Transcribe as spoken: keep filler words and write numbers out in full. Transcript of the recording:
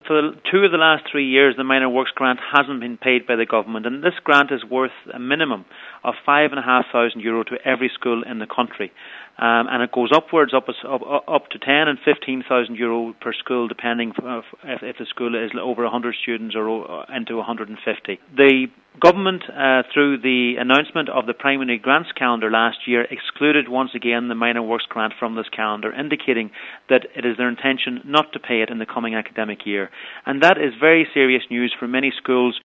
For the, two of the last three years, the Minor Works grant hasn't been paid by the government, and this grant is worth a minimum of five and a half thousand euro to every school in the country, um, and it goes upwards up up, up to ten and fifteen thousand euro per school, depending if, if the school is over a hundred students or into one hundred and fifty. The government, uh, through the announcement of the primary grants calendar last year, excluded once again the Minor Works grant from this calendar, indicating that it is their intention not to pay it in the coming academic year. And that is very serious news for many schools